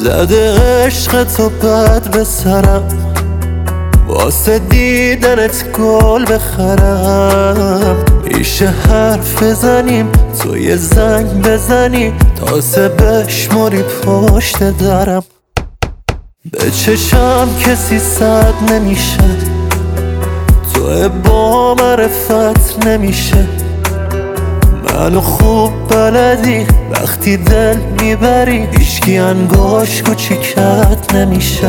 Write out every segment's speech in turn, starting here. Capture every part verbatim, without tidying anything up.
زده عشق تو بد به سرم، واسه دیدنت گل بخرم. میشه حرف بزنیم تو یه زنگ بزنی تازه بشمری پشت درم. به چشم کسی صد نمیشه، تو با معرفت نمیشه. منو خوب بلدی وقتی دل میبری، هیچکی انگاش کوچیکت نمیشه.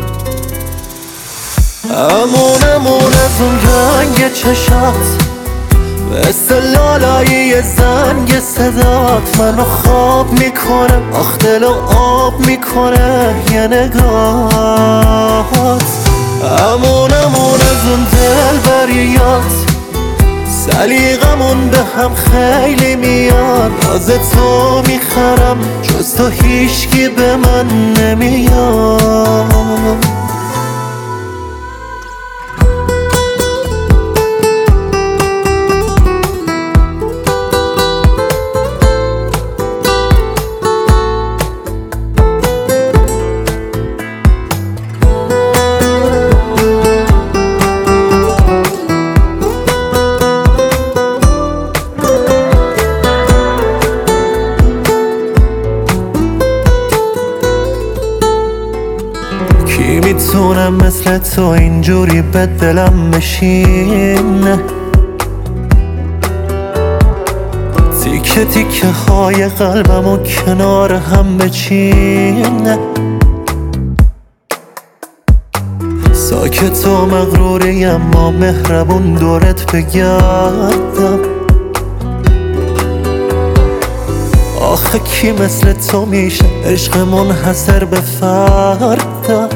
امون امون از اون رنگ چشات، مثل لالایی زنگ صدات منو خواب میکنه، آخ دلو آب میکنه یه نگاهات. امون امون از اون دل بریات، سلیقمون به هم خیلی میاد. ناز تو میخرم جز تو هیچکی به من نمیاد. کی میتونه مثل تو اینجوری به دلم بشینه، تیکه تیکه های قلبمو کنار هم بچینه. ساکت و مغروری اما مهربون دورت بگردم. آخه کی مثل تو میشه عشق منحصر به فردم.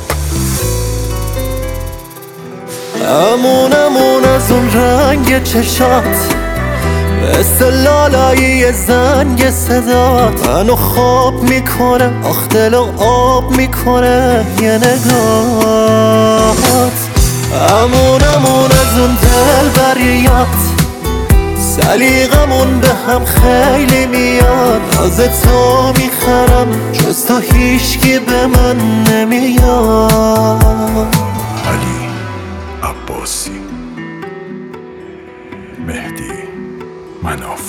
امون امون از اون رنگ چشات، مثل لالایی زنگ صدات منو خواب میکنه، آخ دلو آب میکنه یه نگاهات. امون امون از اون دل بریات، سلیقمون به هم خیلی میاد. ناز تو میخرم جز تو هیچکی به من نمیاد. علی عباسی، مهدی مناف.